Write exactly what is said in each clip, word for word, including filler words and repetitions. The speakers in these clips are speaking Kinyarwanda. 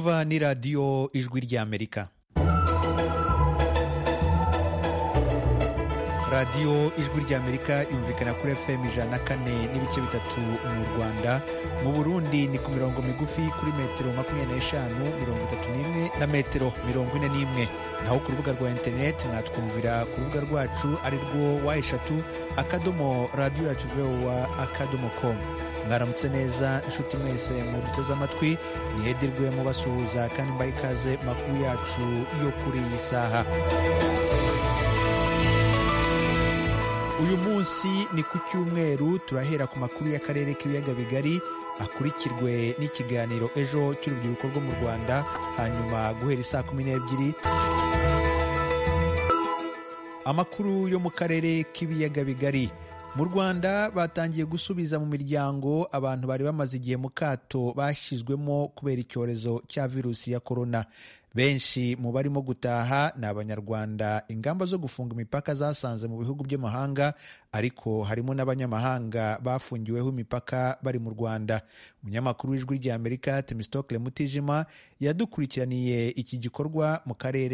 mwumva ni radiyo ijwi ry'Amerika. radiyo ijwi ry'Amerika yumvikana kuri F M ijana na kane n'ibice bitatu mu Rwanda. Mu Burundi ni ku mirongo migufi kuri metero makumyabiri n'eshanu, mirongo itatu n'imwe na metero mirongo ine n'imwe. Naho ku rubuga rwa interineti mwatwumvira ku rubuga rwacu ari rwo wa eshatu akadomo radiyo yacu voa akadomo com. Mwaramutse neza inshuti mwese muduteze amatwi, nihedirwe mubasuhuza kandi mbaye ikaze makuru yacu yo kuri iyi saha. Uyu munsi ni ku cyumweru, turahera ku makuru y'akarere k'ibiyaga bigari akurikirwe n'ikiganiro ejo cy'urubyiruko rwo mu Rwanda, hanyuma guhera isaa kumi n'ebyiri amakuru yo mu karere k'ibiyaga bigari. Mu Rwanda batangiye gusubiza mu miryango abantu bari bamaze igihe mu kato bashyizwemo kubera icyorezo cya virusi ya korona. Benshi mu barimo gutaha ni Abanyarwanda. Ingamba zo gufunga imipaka zasanze mu bihugu by'amahanga, ariko harimo n'abanyamahanga bafungiweho imipaka bari mu Rwanda. Umunyamakuru w'Ijwi ry'Amerika Temistokle Mutijima yadukurikiraniye iki gikorwa mu karere.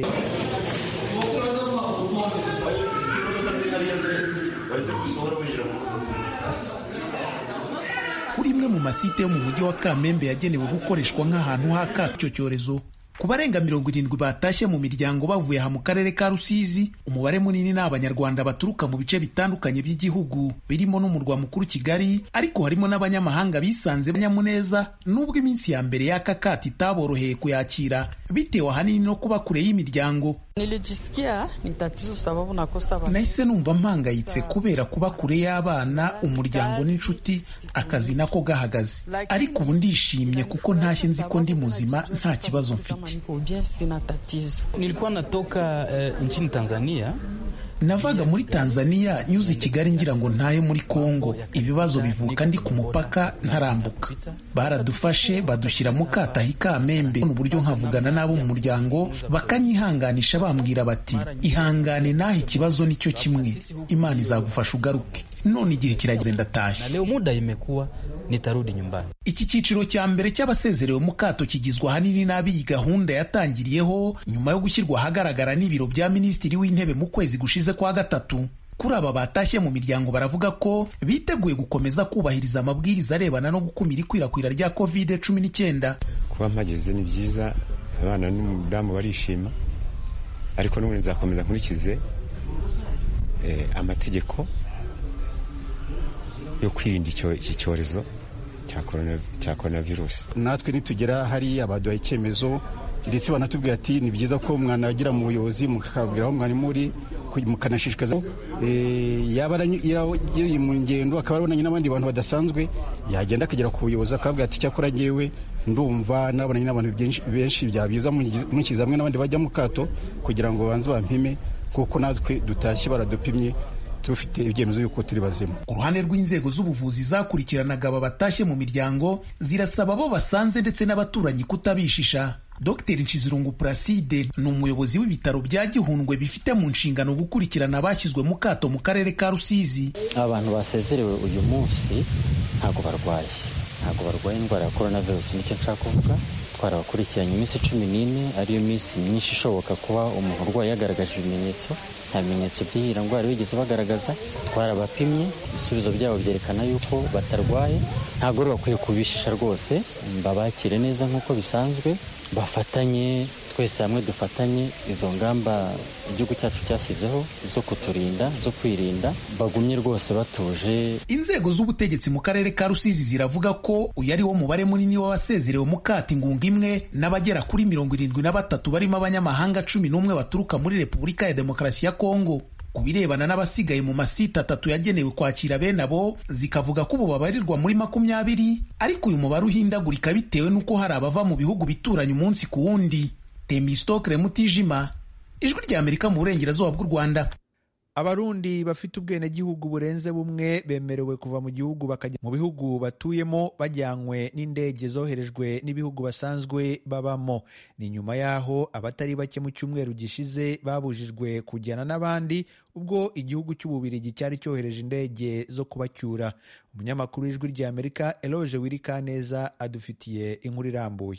Kuri imwe mu masite yo mu mujyi wa Kamembe yagenewe gukoreshwa nk'ahantu h'akato cyorezo, ku barenga mirongo irindwi batashye mu miryango bavuye aha mu karere ka Rusizi, umubare munini ni Abanyarwanda baturuka mu bice bitandukanye by'igihugu birimo n'umurwa mukuru Kigali, ariko harimo n'abanyamahanga bisanze banyamuneza nubwo iminsi ya mbere y'aka kato itaboroheye kuyakira bitewe ahanini no kuba kure y'imiryango. Nilijisikia ni tatizo sababu nakosa bana. Nahise numva mpangayitse kubera kuba kure y'abana, umuryango n'inshuti, akazi nako gahagaze. Ariko ubu ndishimye kuko ntashye nzi ko ndi muzima, nta kibazo mfite. Nilikuwa natoka uh, nchini Tanzania. Navaga muri Tanzania nyuze i Kigali ngira ngo ntaye muri Kongo. Ibibazo bivuka ndi ku mupaka ntarambuka. Baradufashe badushyira mu kato i Kamembe, n'uburyo nkavugana n'abo mu muryango bakanyihanganisha bambwira bati ihangane, naho ikibazo nicyo kimwe, Imana izagufasha ugaruke. None igihe kirageze ndatashye. Leo muda imekuwa nitarudi nyumbani. Iki cyiciro cya mbere cy'abasezerewe mu kato kigizwe ahanini n'abiyi gahunda yatangiriyeho nyuma yo gushyirwa ahagaragara n'ibiro bya Minisitiri w'Intebe mu kwezi gushize kwa gatatu. Kuri aba batashye mu miryango baravuga ko biteguye gukomeza kubahiriza amabwiriza arebana no gukumira ikwirakwira rya covid cumi n'icyenda. Kuba mpageze ni byiza, abana n'umudamu barishima, ariko n'ubundi nzakomeza nkurikize eh, amategeko yo kwirinda iki cyorezo cya corona cya coronavirus. Natwe nitugera hari abaduhaye icyemezo ndetse banatubwira ati ni byiza ko mwana agira mu buyobozi mukabwira aho mwari muri, mukanashishikaza eh yaba yari mu ngendo akaba abonanye n'abandi bantu badasanzwe, yagenda akagera ku buyobozi akabwira ati cyakora ngewe ndumva nabonanye n'abantu benshi byabiza munkiza hamwe n'abandi bajya mu kato kugira ngo banze bampime, kuko natwe dutashye baradupimye tufite ibyemezo yuko turi bazima. Ku ruhande rw'inzego z'ubuvuzi zakurikiranaga aba batashye mu miryango zirasaba abo basanze ndetse n'abaturanyi kutabishisha. Dr Nshizirungu Placide ni umuyobozi w'ibitaro bya Gihundwe bifite mu nshingano gukurikirana abashyizwe mu kato mu karere ka Rusizi. Abantu basezerewe uyu munsi ntago barwaye, ntago barwaye indwara ya coronavirus, nicyo nshaka kuvuga. Twarabakurikiranye iminsi cumi n'ine, ariyo minsi myinshi ishoboka kuba umuntu urwaye yagaragaje ibimenyetso. Nta bimenyetso by'iyi ndwara bigeze bagaragaza. Twarabapimye, ibisubizo byabo byerekana yuko batarwaye. Ntago rero bakwiye kubishisha rwose, babakire neza nk'uko bisanzwe, bafatanye twese hamwe, dufatanye izo ngamba igihugu cyacu cyashyizeho zo kuturinda, zo kwirinda, bagumye rwose batuje. Inzego z'ubutegetsi mu karere ka Rusizi ziravuga ko uyu ari wo mubare munini w'abasezerewe mu kato ingunga imwe, n'abagera kuri mirongo irindwi na batatu barimo abanyamahanga cumi n'umwe baturuka muri Repubulika ya Demokarasi ya Kongo. Ku birebana n'abasigaye mu masite atatu yagenewe kwakira bene abo, zikavuga ko ubu babarirwa muri makumyabiri, ariko uyu mubare uhindagurika bitewe n'uko hari abava mu bihugu bituranye umunsi ku wundi. Temistokle Mutijima, Ijwi ry'Amerika mu burengerazuba bw'u Rwanda. Abarundi bafite ubwenegihugu burenze bumwe bemerewe kuva mu gihugu bakajya mu bihugu batuyemo bajyanywe n'indege zoherejwe n'ibihugu basanzwe babamo. Ni nyuma yaho abatari bake mu cyumweru gishize babujijwe kujyana n'abandi ubwo igihugu cy'Ububiligi cyari cyohereje indege zo kubacyura. Umunyamakuru w'Ijwi ry'Amerika Eloge Wirikaneza adufitiye inkuru irambuye.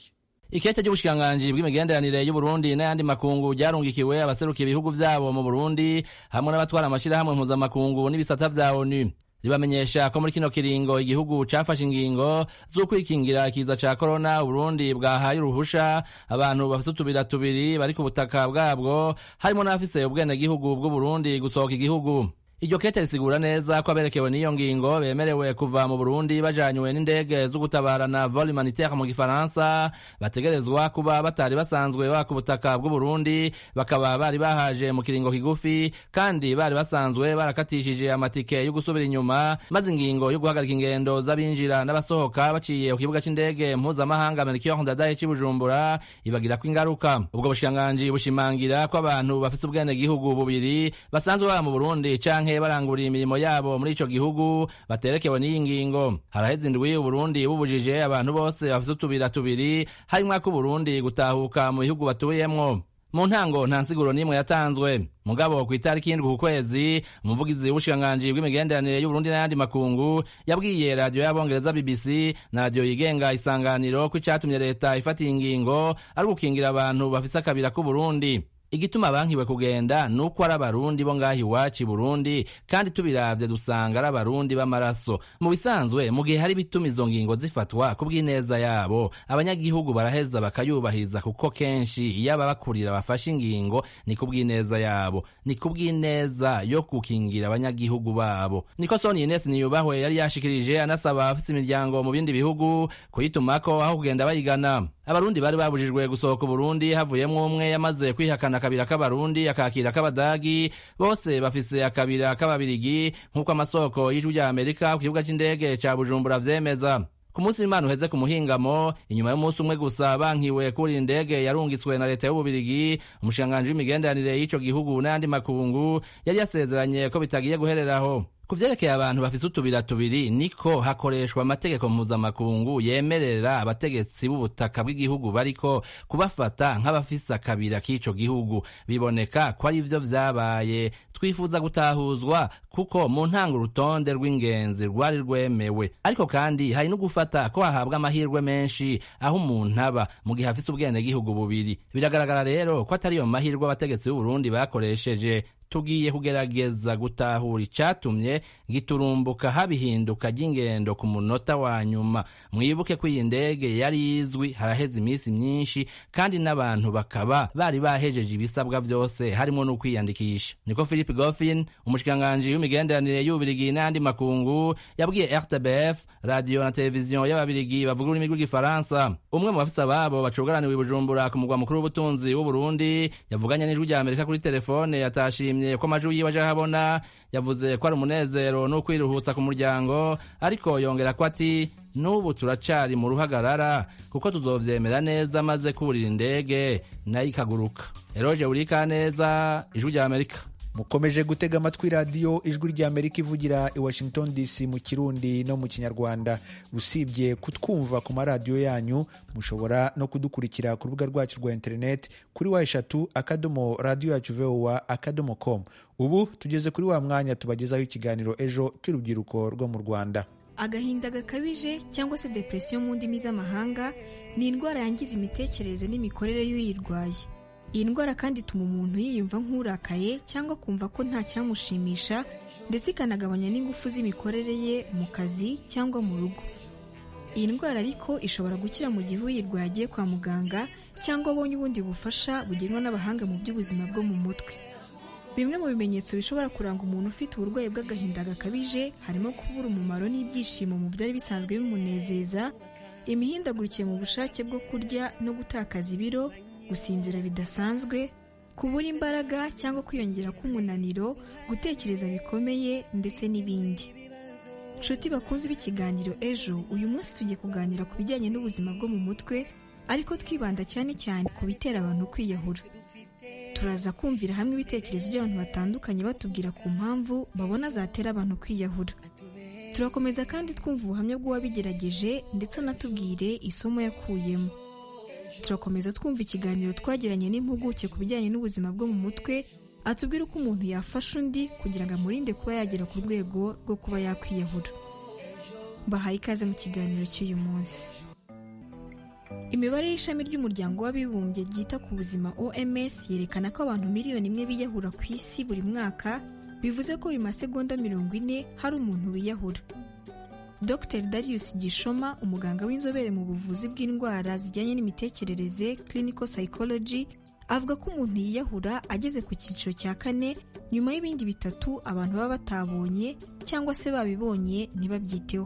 Ikete ry'ubushikiranganji bw'imigenderanire y'u Burundi n'ayandi makungu ryarungikiwe abaserukiye ibihugu vyabo mu Burundi hamwe n'abatwara amashirahamwe mpuzamakungu n'ibisata vya ONU. Ribamenyesha ko muri kino kiringo igihugu cafashe ingingo z'ukwikingira ikiza ca corona Burundi bwahaye uruhusha abantu bafise utubira tubiri bari ku butaka bwabwo harimo n'abafise ubwenegihugu bw'u Burundi gusohoka igihugu. Iryo kete risigura neza ko aberekewe n'iyo ngingo bemerewe kuva mu Burundi bajanywe n'indege zo gutabarana vol humanitaire mu gifaransa bategerezwa kuba batari basanzwe baka ubutaka bw'u Burundi bakaba bari bahaje mu kiringo kigufi kandi bari basanzwe barakatishije amatike yo gusubira inyuma maze ingingo yo guhagarika ingendo z'abinjira n'abasohoka baciye ku kibuga c'indege mpuzamahanga Melchior Ndadaye c'i Bujumbura ibagira ko ingaruka. Ubwo bushikiranganji bushimangira ko abantu bafise ubwenegihugu bubiri basanzwe baba mu Burundi canke baranguriye imirimo yabo muri ico gihugu baterekewe n'iyi ngingo. Haraheze indwi u Burundi bubujije abantu bose bafise utubira tubiri harimwo ko Burundi gutahuka mu bihugu batuyemwo. Mu ntango nta nsiguro n'imwe yatanzwe. Mugabo ku itariki y'indwi ku kwezi umuvugizi w'ubushikiranganji bw'imigenderanire y'u Burundi n'ayandi makungu yabwiye radiyo y'abongereza B B C na radiyo yigenga Isanganiro ko icatumye leta ifata ingingo ari gukingira abantu bafise akabira k'u Burundi. Igituma bankiwe kugenda nuko ari abarundi bo ngahi wacu Burundi kandi tubiravye dusanga ari abarundi b'amaraso. Mu bisanzwe mu gihe hari bituma izo ngingo zifatwa kubw'ineza yabo abanyagihugu baraheza bakayubahiza kuko kenshi iyo ababakurira bafashe ingingo ni kubw'ineza yabo ni kubw'ineza yo kukingira abanyagihugu babo. Niko Soni Ines Niyubahwe yari yashikirije anasaba afise imiryango mu bindi bihugu kuyitumako aho kugenda bayigana. Abarundi bari babujijwe gusohoka Burundi havuyemwo umwe yamaze kwihakana akabira k'abarundi akakira k'abadagi bose bafise akabira k'ababirigi nk'uko amasoko y'ijwi rya Amerika ku kibuga c'indege ca Bujumbura vyemeza. Ku munsi w'Imana uheze ku muhingamo inyuma y'umunsi umwe gusa bankiwe kuri indege yarungitswe na leta y'Ububirigi umushikiranganji w'imigenderanire y'ico gihugu n'ayandi makungu yari yasezeranye ko bitagiye guhereraho. Kuvyerekeye abantu bafise utubira tubiri niko hakoreshwa amategeko mpuzamakungu yemerera abategetsi b'ubutaka bw'igihugu bariko kubafata nk'abafise akabira k'ico gihugu. Biboneka ko ari ivyo vyabaye. Twifuza gutahuzwa kuko mu ntango urutonde rw'ingenzi rwari rwemewe, ariko kandi hari no gufata ko hahabwa amahirwe menshi aho umuntu aba mu gihe afise ubwenegihugu bubiri. Biragaragara rero ko atari yo mahirwe abategetsi b'u Burundi bakoresheje. Tugiye kugerageza gutahura icatumye giturumbuka habihinduka ry'ingendo ku munota wa nyuma. Mwibuke ko iyi ndege yari izwi haraheze iminsi myinshi kandi n'abantu bakaba bari bahejeje ibisabwa vyose harimo no kwiyandikisha. Niko Philippe Goffin umushikiranganji w'imigenderanire y'Ububirigi n'andi makungu yabwiye R T B F radio na televiziyo y'Ababirigi bavuga ururimi rw'igifaransa. Umwe mu bafisa babo bacugaraniwe i Bujumbura ku mugwa mukuru w'ubutunzi w'u Burundi yavuganye n'ijwi rya Amerika kuri telefone yatashimye ko amajwi yiwe aje habona. Yavuze ko ari umunezero no kwiruhutsa ku muryango, ariko yongera ko ati n'ubu turacari mu ruhagarara kuko tuzovyemera neza maze kurira indege nayo ikaguruka. Eroje urika neza ijwi rya Amerika. Mukomeje gutega amatwi radiyo ijwi rya Amerika ivugira i Washington D C mu Kirundi no mu Kinyarwanda. Usibye kutwumva ku maradiyo yanyu, mushobora no kudukurikira ku rubuga rwacu rwa internet kuri wa eshatu akadomo radio yacu voa akadomo com. Ubu tugeze kuri wa mwanya tubagezaho ikiganiro ejo cy'urubyiruko rwo mu Rwanda. Agahinda gakabije cyangwa se depression mu ndimi z'amahanga ni indwara yangiza imitekerereze n'imikorere y'uyirwaye. Iyi ndwara kandi ituma umuntu yiyumva nk'urakaye cyangwa kumva ko nta cyamushimisha, ndetse ikanagabanya n'ingufu z'imikorere ye mu kazi cyangwa mu rugo. Iyi ndwara ariko ishobora gukira mu gihe uyirwaye agiye kwa muganga cyangwa abonye ubundi bufasha bugenwa n'abahanga mu by'ubuzima bwo mu mutwe. Bimwe mu bimenyetso bishobora kuranga umuntu ufite uburwayi bw'agahinda gakabije harimo kubura umumaro n'ibyishimo mu byari bisanzwe bimunezeza, imihindagurikire mu bushake bwo kurya no gutakaza ibiro, gusinzira bidasanzwe, kubura imbaraga cyangwa kwiyongera k'umunaniro, gutekereza bikomeye ndetse n'ibindi. Nshuti bakunze b'ikiganiro ejo, uyu munsi tugiye kuganira ku bijyanye n'ubuzima bwo mu mutwe, ariko twibanda cyane cyane ku bitera abantu kwiyahura. Turaza kumvira hamwe ibitekerezo by'abantu batandukanye batubwira ku mpamvu babona zatera abantu kwiyahura. Turakomeza kandi twumva ubuhamya bw'uwabigerageje ndetse anatubwire isomo yakuyemo. Turakomeza twumva ikiganiro twagiranye n'impuguke ku bijyanye n'ubuzima bwo mu mutwe, atubwira uko umuntu yafasha undi kugira ngo amurinde kuba yagera ku rwego rwo kuba yakwiyahura. Bahaye ikaze mu kiganiro cy'uyu munsi. Imibare y'ishami ry'umuryango w'abibumbye ryita ku buzima O M S yerekana ko abantu miliyoni imwe biyahura ku isi buri mwaka, bivuze ko buri masegonda mirongo ine hari umuntu wiyahura. Doctor Darius Gishoma, umuganga w'inzobere mu buvuzi bw'indwara zijyanye n'imitekerereze clinical psychology, avuga ko umuntu yiyahura ageze ku cyiciro cya kane nyuma y'ibindi bitatu abantu baba batabonye cyangwa se babibonye ntibabyiteho.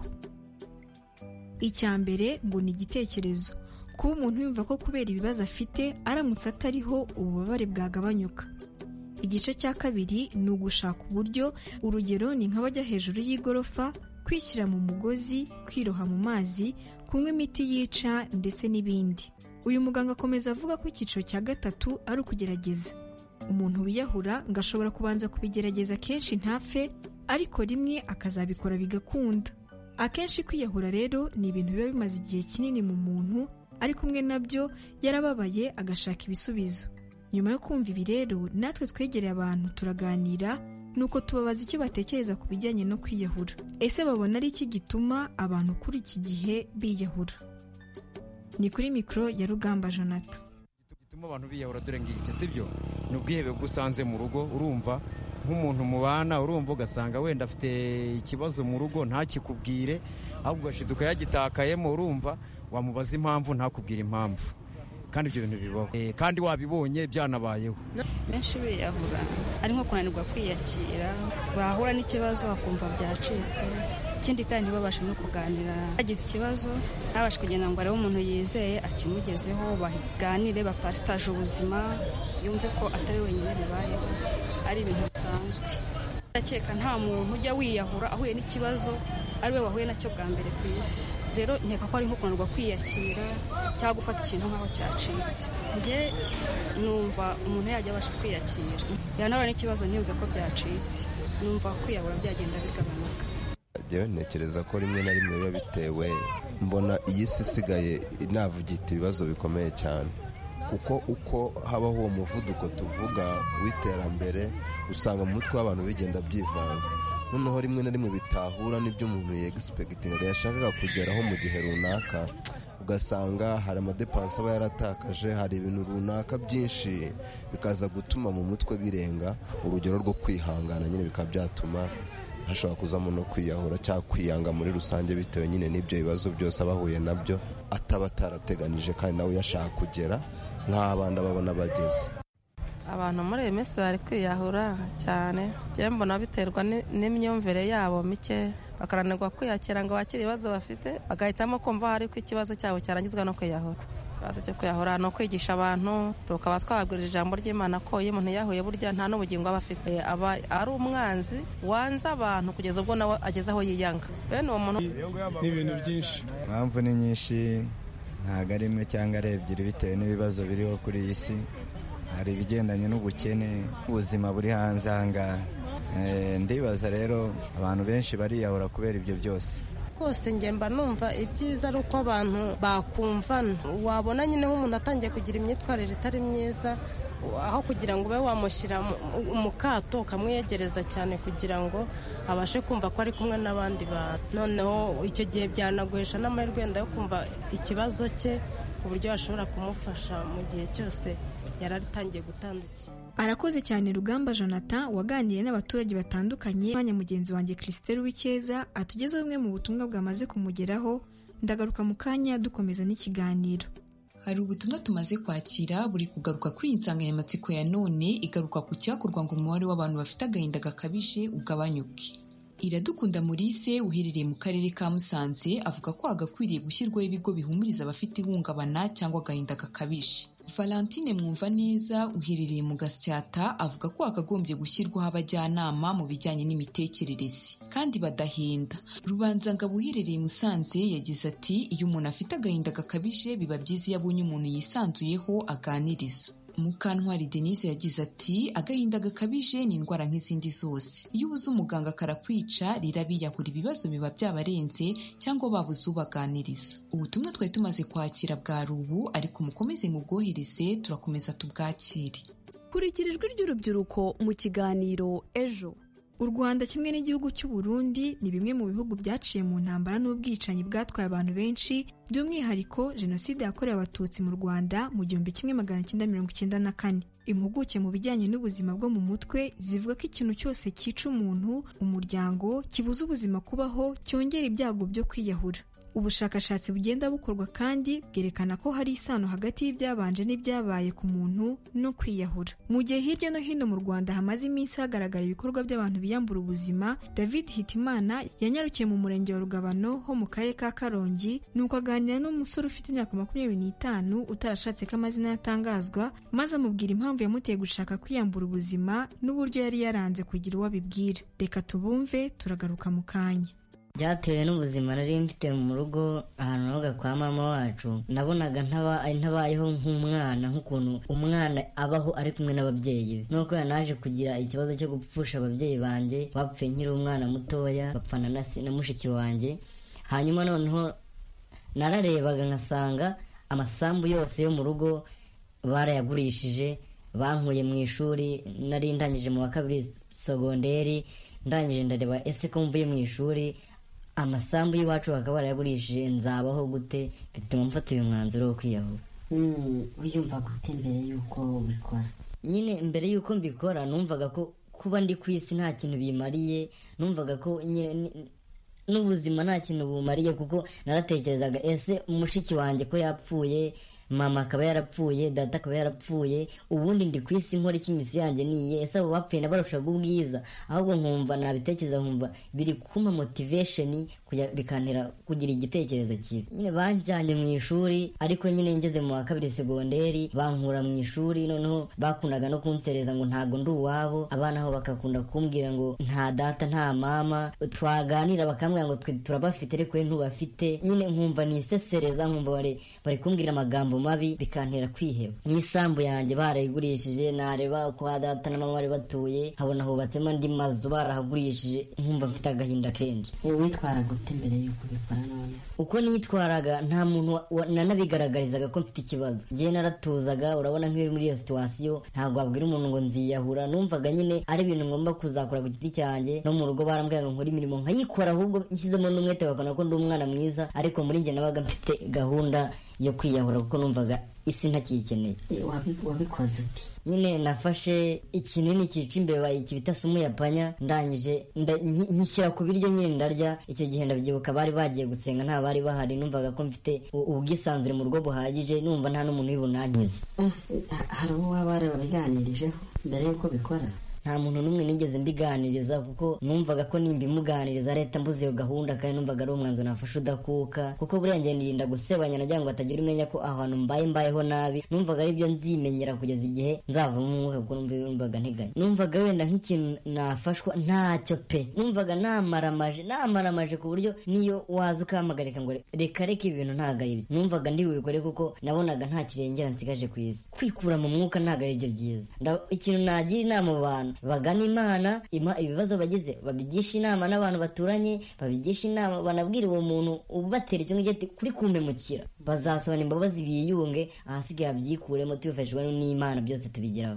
Icya mbere ngo ni igitekerezo, kuba umuntu yumva ko kubera ibibazo afite aramutse atariho ububabare bwagabanyuka. Igice cya kabiri ni ugushaka uburyo, urugero ni nk'abajya hejuru y'igorofa, kwishyira mu mugozi, kwiroha mu mazi, kunywa imiti yica ndetse n'ibindi. Uyu muganga akomeza avuga ko icyiciro cya gatatu ari ukugerageza. Umuntu wiyahura ngo ashobora kubanza kubigerageza kenshi ntapfe, ariko rimwe akazabikora bigakunda. Akenshi kwiyahura rero ni ibintu biba bimaze igihe kinini mu muntu, ari kumwe nabyo yarababaye agashaka ibisubizo. Nyuma yo kumva ibi rero, natwe twegereye abantu turaganira, nuko tubabaza icyo batekereza ku bijyanye no kwiyahura. Ese babona ari iki gituma abantu kuri iki gihe biyahura? Ni kuri mikoro ya Rugamba Jonathan. Gituma abantu biyahura dore ngiki sibyo? Ni ubwihebe bw'usanze mu rugo, urumva nk'umuntu mubana, urumva ugasanga wenda afite ikibazo mu rugo ntakikubwire, ahubwo gashiduka yagitakayemo, urumva wamubaza impamvu ntakubwira impamvu. Kandi ibyo bintu bibaho, e, kandi wabibonye byanabayeho. Benshi biyahura ari nko kunanirwa kwiyakira, bahura n'ikibazo bakumva byacitse, ikindi kandi ntibabashe no kuganira. Agize ikibazo ntabashe kugenda ngo arebe umuntu yizeye akimugezeho, baganire, bapartage ubuzima, yumve ko atari wenyine bibayeho, ari ibintu bisanzwe. Ndakeka nta muntu ujya wiyahura ahuye n'ikibazo ari we wahuye nacyo bwa mbere ku isi. Rero nkeka ko ari nko kunanirwa kwiyakira cyangwa gufata ikintu nk'aho cyacitse. Njye numva umuntu yajya abasha kwiyakira, yanabona n'ikibazo ntiyumve ko byacitse, numva kwiyahura byagenda bigabanuka. Njyewe ntekereza ko rimwe na rimwe biba bitewe, mbona iyi si isigaye inavugita ibibazo bikomeye cyane, kuko uko habaho uwo muvuduko tuvuga w'iterambere, usanga mu mutwe w'abantu bigenda byivanga, noneho rimwe na rimwe bitahura n'ibyo umuntu yegispekitinga yashakaga kugeraho mu gihe runaka, ugasanga hari amadepansi aba yaratakaje, hari ibintu runaka byinshi bikaza gutuma mu mutwe birenga urugero rwo kwihangana, nyine bikaba byatuma hashobora kuzamo no kwiyahura cyangwa kwiyanga muri rusange, bitewe nyine n'ibyo bibazo byose abahuye nabyo ataba atarateganije kandi nawe yashaka kugera nk'abandi babona bageze. Abantu muri iyi minsi bari kwiyahura cyane, njyewe mbona biterwa n'imyumvire yabo mike, bakaranirwa kwiyakira ngo bakire ibibazo bafite, bagahitamo kumva hari ko ikibazo cyabo cyarangizwa no kwiyahura. Ikibazo cyo kwiyahura ni ukwigisha abantu, tukaba twababwirira ijambo ry'Imana ko iyo umuntu yahuye burya nta n'ubugingo aba afite, aba ari umwanzi wanze abantu kugeza ubwo nawe ageze aho yiyanga. Bene uwo muntu ni ibintu byinshi, impamvu ni nyinshi, ntabwo ari imwe cyangwa ari ebyiri, bitewe n'ibibazo biriho kuri iyi si. Hari ibigendanye n'ubukene, ubuzima buri hanze aha ngaha. Ndibaza rero abantu benshi bariyahura kubera ibyo byose. Rwose njye mba numva ibyiza ari uko abantu bakumvana, wabona nyine nk'umuntu atangiye kugira imyitwarire itari myiza, aho kugira ngo ube wamushyira mu kato ukamwiyegereza cyane kugira ngo abashe kumva ko ari kumwe n'abandi bantu. Noneho icyo gihe byanaguhesha n'amahirwe yenda yo kumva ikibazo cye ku buryo ashobora kumufasha mu gihe cyose yararitangiye gutandukira. Arakoze cyane Rugamba Jonathan waganiriye n'abaturage batandukanye. Mwanya mugenzi wanjye Christelle Wikeza atugezeho bumwe mu butumwa bwamaze kumugeraho. Ndagaruka mu kanya dukomeza n'ikiganiro. Hari ubutumwa tumaze kwakira buri kugaruka kuri iyi nsanganyamatsiko ya none, igaruka ku cyakorwa ngo umubare w'abantu bafite agahinda gakabije ugabanyuke. Iradukunda Maurice uherereye mu karere ka Musanze avuga ko hagakwiriye gushyirwaho ibigo bihumuriza abafite ihungabana cyangwa agahinda gakabije. Valentine Mwumvaneza uherereye mu Gasyata avuga ko hakagombye gushyirwaho abajyanama mu bijyanye n'imitekerereze kandi badahenda. Rubanzangabo uherereye Musanze yagize ati iyo umuntu afite agahinda gakabije biba byiza iyo abonye umuntu yisanzuyeho aganiriza. Mukantwari Denise yagize ati agahinda gakabije ni indwara nk'izindi zose, iyo ubuze umuganga karakwica, rirabiyahura ibibazo biba byabarenze cyangwa babuze ubaganiriza. Ubutumwa twari tumaze kwakira bwa rubu, ariko mukomeze mubwohereze turakomeza tubwakire. Kurikira ijwi ry'urubyiruko mu kiganiro Ejo. u Rwanda kimwe n'igihugu cy'u Burundi ni bimwe mu bihugu byaciye mu ntambara n'ubwicanyi bwatwaye abantu benshi, by'umwihariko jenoside yakorewe abatutsi mu Rwanda mu gihumbi kimwe magana cyenda mirongo icyenda na kane. Impuguke mu bijyanye n'ubuzima bwo mu mutwe zivuga ko ikintu cyose cyica umuntu, umuryango, kibuza ubuzima kubaho, cyongera ibyago byo kwiyahura. Ubushakashatsi bugenda bukorwa kandi bwerekana ko hari isano hagati y'ibyabanje n'ibyabaye ku muntu no kwiyahura. Mu gihe hirya no hino mu Rwanda hamaze iminsi hagaragara ibikorwa by'abantu biyambura ubuzima, David Hitimana yanyarukiye mu murenge wa Rugabano ho mu karere ka Karongi, nuko aganira n'umusore ufite imyaka makumyabiri n'itanu utarashatse ko amazina yatangazwa, maze amubwira impamvu yamuteye gushaka kwiyambura ubuzima n'uburyo yari yaranze kugira uwo abibwira. Reka tubumve, turagaruka mu kanya. Byatewe n'ubuzima nari mfite mu rugo ahantu nabaga kwa mama wacu, nabonaga ntabayeho nk'umwana, nk'ukuntu umwana abaho ari kumwe n'ababyeyi be. Nuko naje kugira ikibazo cyo gupfusha ababyeyi banjye bapfuye nkiri umwana mutoya, bapfana na mushiki wanjye. Hanyuma noneho nararebaga nkasanga amasambu yose yo mu rugo barayagurishije, bankuye mu ishuri. Nari ndangije mu wa kabiri sogonderi, ndangije ndareba ese ko mvuye mu ishuri amasambu y'iwacu bakaba barayagurishije, nzabaho gute? Bituma mfata uyu mwanzuro wo kwiyahura. Wiyumva gute mbere y'uko ubikora? Nyine mbere y'uko mbikora numvaga ko kuba ndi ku isi nta kintu bimariye, numvaga ko n'ubuzima nta kintu bumariye, kuko naratekerezaga ese mushiki wanjye ko yapfuye, mama akaba yarapfuye, data akaba yarapfuye, ubundi ndi ku isi nkora iki? Misi yanjye niye? Ese abo bapfuye nabarushaga ubwiza? Ahubwo nkumva nabitekereza, nkumva biri kuma motivation kujya bikantera kugira igitekerezo kibi. Nyine banjyanye mu ishuri, ariko nyine ngeze mu wa kabiri segonderi bankura mu ishuri. Noneho bakundaga no kunsereza ngo ntago ndi uwabo, abana aho bakakunda kumbwira ngo nta data nta mama, twaganira bakambwira ngo twe turabafite ariko we ntubafite. Nyine nkumva nisesereza, nkumva bari bari kumbwira amagambo mabi, bikantera kwiheba. N'isambu yanjye barayigurishije, nareba uko data na mama bari batuye, habona hubatsemo andi mazu barahagurishije, nkumva mfite agahinda kenshi. Witwara gute mbere y'uko ubikora none? Uko nitwaraga nta muntu nanabigaragarizaga ko mfite ikibazo. Njye naratuzaga, urabona nk'iri muri iyo situation ntabwo wabwira umuntu ngo nziyahura. Numvaga nyine ari ibintu ngomba kuzakora ku giti cyanjye. No mu rugo barambwira ngo nkora imirimo nkayikora, ahubwo nshyizemo n'umwete bakabona ko ndi umwana mwiza, ariko muri njye nabaga mfite gahunda yo kwiyahura kuko numvaga isi ntakiyikeneye. Wabikoze uti? Nyine nafashe ikinini cyica imbeba, iki bita sumu ya panya, ndangije nkishyira ku biryo nyine ndarya. Icyo gihe ndabyibuka bari bagiye gusenga nta bari bahari, numvaga ko mfite ubwisanzure mu rugo buhagije, numva nta n'umuntu wibunankiza. Hari uwo waba warabiganirijeho mbere y'uko bikora? Nta muntu n'umwe nigeze mbiganiriza, kuko numvaga ko nimbimuganiriza leta mbuze iyo gahunda, kandi numvaga ari umwanzuro nafashe udakuka, kuko buriya njye nirinda gusebanya nagira ngo batagira umenya ko ahantu mbaye mbayeho nabi. Numvaga ari byo nzimenyera kugeza igihe nzavamo umwuka, kuko numvaga ntiganye. Numvaga wenda nk'ikintu nafashwa ntacyo pe, numvaga namaramaje namaramaje ku buryo niyo waza ukahamagarika ngo reka reka ibintu ntago ari byo, numvaga ndi bubikore, kuko nabonaga nta kirengera nsigaje ku isi. Kwikura mu mwuka ntago ari byo byiza. Ikintu nagira inama abantu bagana Imana, ibibazo bagize babigisha inama n'abantu baturanye, babigisha inama, banabwira uwo muntu ubatera icyo ngicyo kuri kumpemukira, bazasabana imbabazi biyunge, ahasigaye abyikuremo tubifashijwe n'Imana, byose tubigeraho.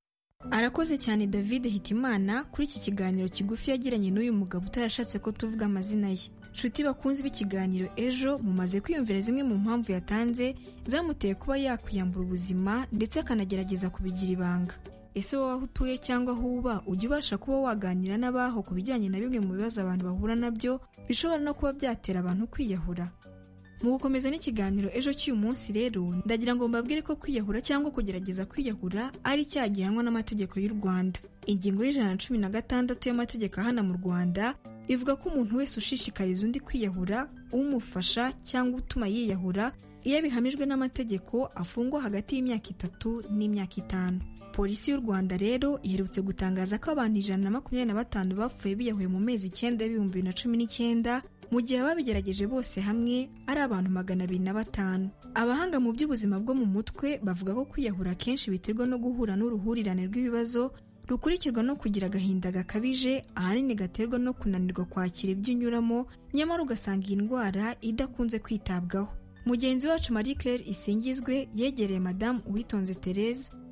Arakoze cyane David Hitimana kuri iki kiganiro kigufi yagiranye n'uyu mugabo utarashatse ko tuvuga amazina ye. Nshuti bakunzi b'ikiganiro ejo, mumaze kwiyumvira zimwe mu mpamvu yatanze zamuteye kuba yakwiyambura ubuzima ndetse akanagerageza kubigira ibanga. Ese wowe aho utuye cyangwa aho uba ujya ubasha kuba waganira n'abaho ku bijyanye na bimwe mu bibazo abantu bahura nabyo bishobora no kuba byatera abantu kwiyahura? Mu gukomeza n'ikiganiro ejo cy'uyu munsi rero, ndagira ngo mbabwire ko kwiyahura cyangwa kugerageza kwiyahura ari icyaha gihanwa n'amategeko y'u Rwanda. Ingingo y'ijana na cumi na gatandatu y'amategeko ahana mu Rwanda ivuga ko umuntu wese ushishikariza undi kwiyahura, umufasha cyangwa utuma yiyahura, iyo bihamijwe n'amategeko afungwa hagati y'imyaka itatu n'imyaka itanu. Polisi y'u Rwanda rero iherutse gutangaza ko abantu ijana na makumyabiri na batanu bapfuye biyahuye mu mezi icyenda y'ibihumbi bibiri na cumi n'icyenda, mu gihe ababigerageje bose hamwe ari abantu magana abiri na batanu. Abahanga mu by'ubuzima bwo mu mutwe bavuga ko kwiyahura kenshi biterwa no guhura n'uruhurirane rw'ibibazo rukurikirwa no kugira agahinda gakabije, ahanini gaterwa no kunanirwa kwakira ibyo unyuramo, nyamara ugasanga iyi ndwara idakunze kwitabwaho. Mugenzi wacu Marie Claire Isingizwe yegereye Madamu Uwitonze Therese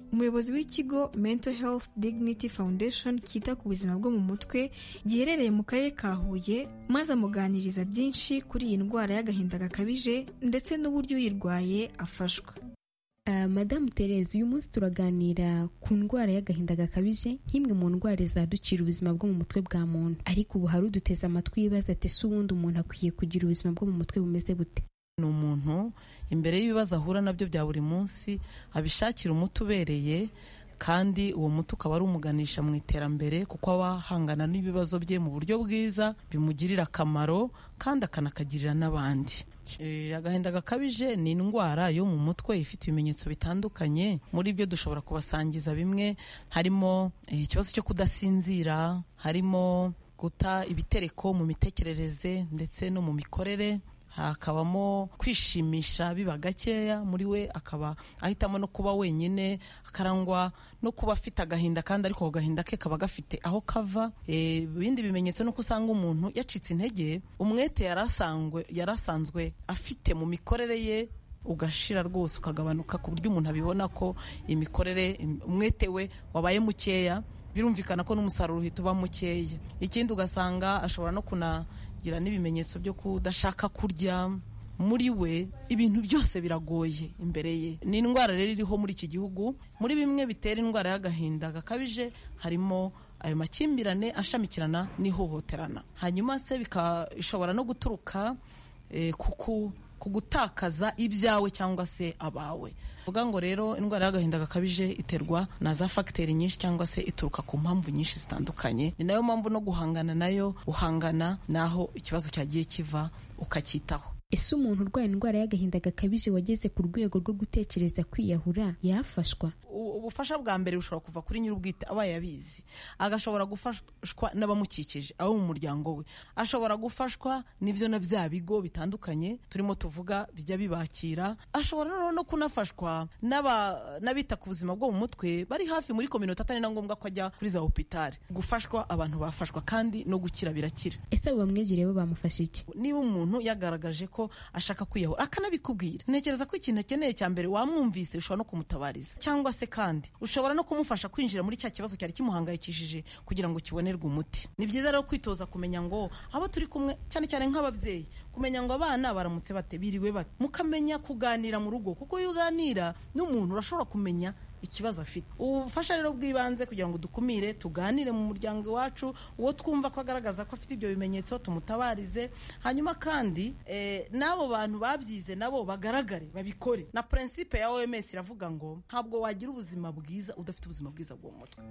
umuyobozi w'ikigo Mental Health Dignity Foundation cyita ku buzima bwo mu mutwe giherereye mu karere ka Huye, maze amuganiriza byinshi kuri iyi ndwara y'agahinda gakabije ndetse n'uburyo uyirwaye afashwa. Uh, Madamu Therese, uyu munsi turaganira ku ndwara y'agahinda gakabije nk'imwe mu ndwara zadukira ubuzima bwo mu mutwe bwa muntu, ariko ubu hari uduteze amatwi yibaza ati se ubundi umuntu akwiye kugira ubuzima bwo mu mutwe bumeze bute? Ni umuntu imbere y'ibibazo ahura nabyo bya buri munsi abishakira umuti ubereye, kandi uwo muti ukaba ari umuganisha mu iterambere, kuko aba ahangana n'ibibazo bye mu buryo bwiza bimugirira akamaro kandi akanakagirira n'abandi. E, agahinda gakabije ni indwara yo mu mutwe ifite ibimenyetso bitandukanye. Muri byo dushobora kubasangiza bimwe, harimo ikibazo cyo kudasinzira, harimo guta ibitereko mu mitekerereze ndetse no mu mikorere, hakabamo kwishimisha biba gakeya muri we, akaba ahitamo no kuba wenyine, akarangwa no kuba afite agahinda kandi ariko ako gahinda ke kaba gafite aho kava. Ibindi e, bimenyetso no kusanga umuntu yacitse intege, umwete yarasanzwe yarasanzwe afite mu mikorere ye ugashira rwose ukagabanuka, ku buryo umuntu abibona ko imikorere umwete we wabaye mukeya, birumvikana ko n'umusaruro uhita uba mukeya. Ikindi ugasanga ashobora no kunagira n'ibimenyetso byo kudashaka kurya, muri we ibintu byose biragoye imbere ye. Ni indwara rero iriho muri iki gihugu. Muri bimwe bitera indwara y'agahinda gakabije harimo ayo makimbirane ashamikirana n'ihohoterana, hanyuma se bikashobora no guturuka eh, kuku kugutakaza ibyawe cyangwa se abawe. Vuga ngo rero indwara y'agahinda gakabije iterwa na za fagiteri nyinshi cyangwa se ituruka ku mpamvu nyinshi zitandukanye. Ni nayo mpamvu no guhangana nayo uhangana naho ikibazo cyagiye kiva ukacyitaho. Ese umuntu urwaye indwara y'agahinda gakabije wageze ku rwego rwo gutekereza kwiyahura yafashwa? Ubufasha bwa mbere bushobora kuva kuri nyir'ubwite aba yabizi, agashobora gufashwa n'abamukikije abo mu muryango we, ashobora gufashwa n'ibyo na bya bigo bitandukanye turimo tuvuga bijya bibakira, ashobora no, no kunafashwa n'abita ku buzima bwo mu mutwe bari hafi muri community, atari na ngombwa ko ajya kuri za hopitali. Gufashwa, abantu bafashwa kandi no gukira birakira. Ese abo bamwegereye bo bamufasha iki? Niba umuntu yagaragaje ko ashaka kwiyahura akanabikubwira, ntekereza ko ikintu akeneye cya mbere wamwumvise, ushobora no kumutabariza, cyangwa se kandi ushobora no kumufasha kwinjira muri cya kibazo cyari kimuhangayikishije kugira ngo kibonerwe umuti. Ni byiza rero kwitoza kumenya ngo abo turi kumwe, cyane cyane nk'ababyeyi, kumenya ngo abana baramutse bate, biriwe bate, mukamenya kuganira mu rugo, kuko iyo uganira n'umuntu urashobora kumenya ikibazo afite. Ubufasha rero bw'ibanze kugira ngo dukumire, tuganire mu muryango wacu, uwo twumva ko agaragaza ko afite ibyo bimenyetso tumutabarize, hanyuma kandi eh, n'abo bantu babyize nabo bagaragare babikore. Na principe ya O M S iravuga ngo ntabwo wagira ubuzima bwiza udafite ubuzima bwiza bwo mu mutwe.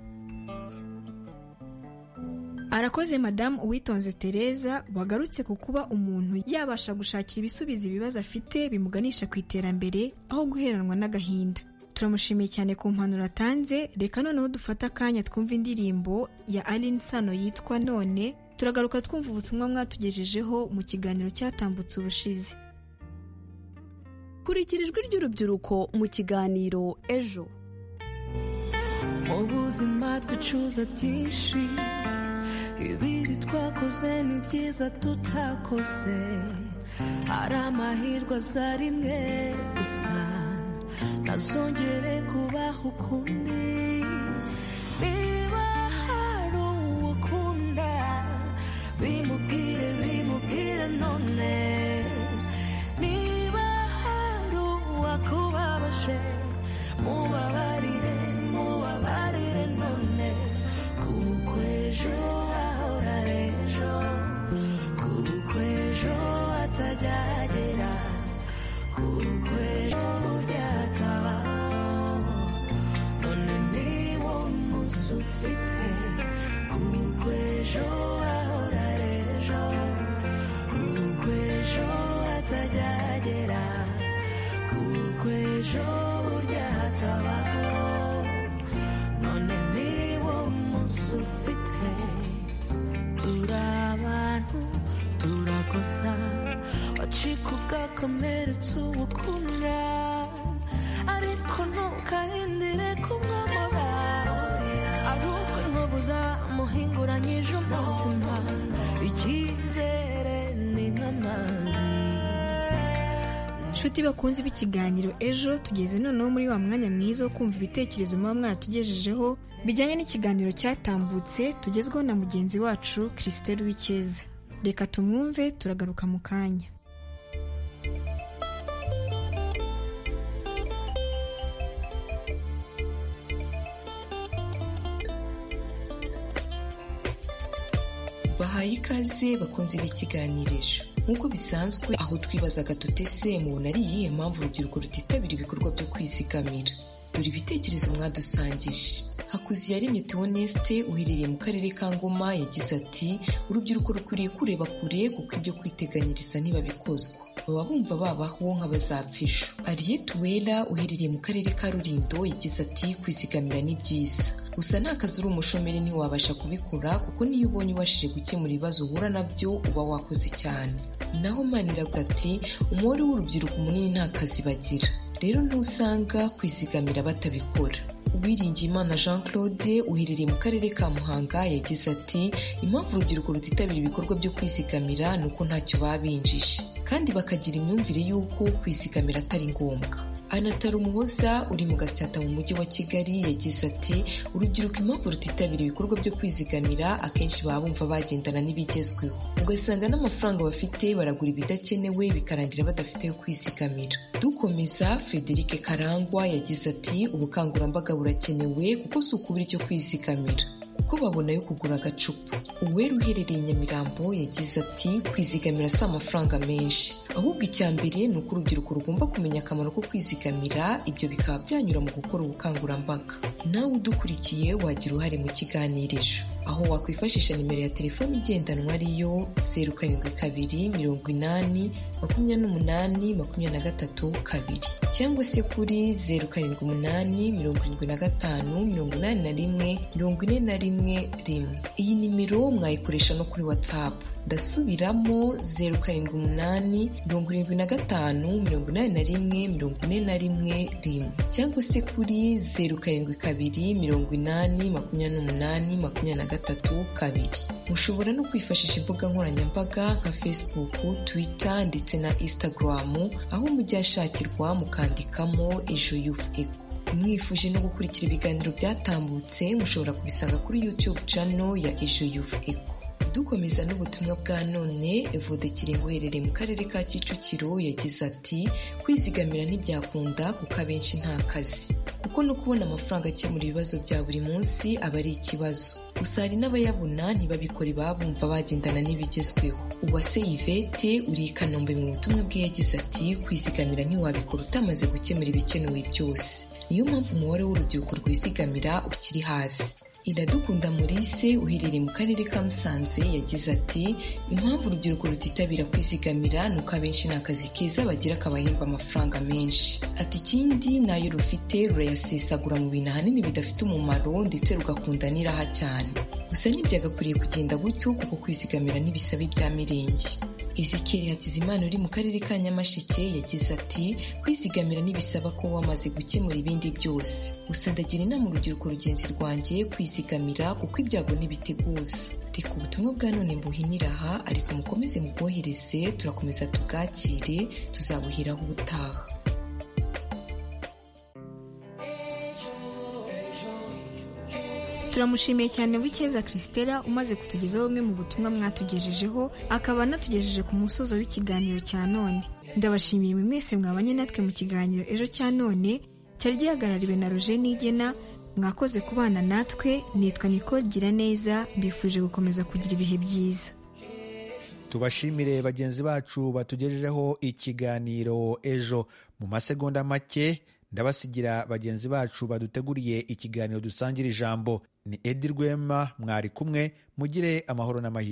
Arakoze Madamu Uwitonze Tereza wagarutse ku kuba umuntu yabasha gushakira ibisubizo ibibazo afite bimuganisha ku iterambere aho guheranwa n'agahinda. Turamushimiye cyane ku mpanuro atanze. Reka noneho dufata akanya twumva indirimbo ya Aline Sano yitwa None, turagaruka twumva ubutumwa mwatugejejeho mu kiganiro cyatambutse ubushize. Kurikira ijwi ry'urubyiruko mu kiganiro Ejo. Ubuzima twicuza byinshi, ibibi twakoze ni byiza tutakoze, hari amahirwe aza rimwe gusa, ntazongere kubaho ukundi. Niba hari uwo ukunda, bimubwire bimubwire none. Niba hari uwakubabaje, mubabarire mubabarire none, kuko ejo hahora ejo, kuko ejo hatajyagera, kuko ejo byatabaho, none niwo munsi ufite, kuko ejo hahora ejo, kuko ejo hatajyagera, kuko ejo burya hatabaho, none niwo munsi ufite. Turi abantu turakosa, wacika ugakomeretsa uwo ukunda, ariko ntukahindire kumwamura, ahubwo ntubuza muhinguranyije umutima. Icyizere ni nk'amazi, nshuti bakunze b'ikiganiro ejo tugeze noneho muri wa mwanya mwiza wo kumva ibitekerezo muba mwatugejejeho bijyanye n'ikiganiro cyatambutse tugezweho na mugenzi wacu Christelle Uwicyeza. Reka tumwumve, turagaruka mu kanya. bahaye ikaze bakunze b'ikiganirisho. Nk'uko bisanzwe aho twibazaga tutese mubona ari iyihe mpamvu urubyiruko rutitabira ibikorwa byo kwizigamira. Dore ibitekerezo mwadusangije. Hakuziyaremye Theoneste uherereye mu karere ka Ngoma yagize ati urubyiruko rukwiriye kureba kure kuko ibyo kwiteganyiriza ntibabikozwa, baba bumva babaho nk'abazapfisha. Ariete Uwera uherereye mu karere ka Rulindo yagize ati kwizigamira ni byiza, gusa nta kazi uri umushomeri ntiwabasha kubikora kuko niyo ubonye ubashije gukemura ibibazo uhura nabyo uba wakoze cyane. Naho Maniraguta ati umubare w'urubyiruko munini nta kazi bagira, rero ntusanga kwizigamira batabikora. Uwiringiyimana Jean Claude uherereye mu karere ka Muhanga yagize ati impamvu urubyiruko rutitabira ibikorwa byo kwizigamira ni uko ntacyo babinjije kandi bakagira imyumvire y'uko kwizigamira atari ngombwa. Anatara Umuhoza uri mu Gasyata mu mujyi wa Kigali yagize ati urubyiruko impamvu rutitabira ibikorwa byo kwizigamira akenshi baba bumva bagendana n'ibigezweho, ugasanga n'amafaranga bafite baragura ibidakenewe bikarangira badafite yo kwizigamira. Dukomeza, Frederic Karangwa yagize ati ubukangurambaga burakenewe kuko si ukubura icyo kwizigamira kuko babona yo kugura agacupa. Uwera uherereye Nyamirambo yagize ati kwizigamira si amafaranga menshi, ahubwo icya mbere ni uko urubyiruko rugomba kumenya akamaro ko kwizigamira, ibyo bikaba byanyura mu gukora ubukangurambaga. Nawe udukurikiye wagira uruhare mu kiganirizo, aho wakwifashisha nimero ya telefoni igendanwa ariyo zeru karindwi kabiri mirongo inani makumyabiri n'umunani makumyabiri na gatatu kabiri cyangwa se kuri zeru karindwi umunani mirongo irindwi na gatanu mirongo inani na rimwe mirongo ine na rimwe rimwe. Iyi nimero mwayikoresha no kuri WhatsApp. Ndasubiramo zeru karindwi umunani mirongo irindwi na gatanu mirongo inani na rimwe mirongo ine na rimwe rimwe cyangwa se kuri zeru karindwi kabiri mirongo inani makumyabiri n'umunani makumyabiri na gatatu kabiri. Mushobora no kwifashisha imbuga nkoranyambaga nka Facebook, Twitter ndetse na Instagram, aho mujya shakirwa mukandikamo Ejo Youth Echo. Mwifuje no gukurikira ibiganiro byatambutse mushobora kubisanga kuri YouTube channel ya Ejo Youth Echo. Dukomeza n'ubutumwa bwa none, Evode Kirengo uherereye mu karere ka Kicukiro yagize ati kwizigamira ntibyakunda kuko abenshi nta kazi, kuko no kubona amafaranga akemura ibibazo bya buri munsi aba ari ikibazo. Gusa hari n'abayabona ntibabikore, baba bumva bagendana n'ibigezweho. Uwase Yvette uri i Kanombe mu butumwa bwe yagize ati kwizigamira ntiwabikora utamaze gukemura ibikenewe byose, niyo mpamvu umubare w'urubyiruko rwizigamira ukiri hasi. Iradukunda Maurice uherereye mu karere ka Musanze yagize ati impamvu urubyiruko rutitabira kwizigamira ni uko abenshi nta kazi keza bagira kabahemba amafaranga menshi. Ati ikindi nayo rufite rurayasesagura mu bintu ahanini bidafite umumaro ndetse rugakunda n'iraha cyane. Gusa ntibyagakwiriye kugenda gutyo kuko kwizigamira ntibisaba ibya mirenge. Ezekiel Hakizimana uri mu karere ka Nyamasheke yagize ati kwizigamira ntibisaba ko wamaze gukemura ibindi byose, gusa ndagira inama urubyiruko rugenzi rwanjye kwizigamira kuko ibyago ntibiteguza. Reka ubutumwa bwa none mbuhinira aha, ariko mukomeze mubwohereze, turakomeza tubwakire, tuzabuhiraho ubutaha. Turamushimiye cyane Uwicyeza Christella umaze kutugezaho bumwe mu butumwa mwatugejejeho, akaba anatugejeje ku musozo w'ikiganiro cya none. Ndabashimiye mwe mwese mwabanye natwe mu kiganiro Ejo cya none cyari gihagarariwe na Roger Nigena. Mwakoze kubana natwe, nitwa Nicole Giraneza, mbifuje gukomeza kugira ibihe byiza. Tubashimire bagenzi bacu batugejejeho ikiganiro Ejo. Mu masegonda make ndabasigira bagenzi bacu baduteguriye ikiganiro dusangira ijambo. Ni Edi Rwema mwari kumwe, mugire amahoro n'amahirwe.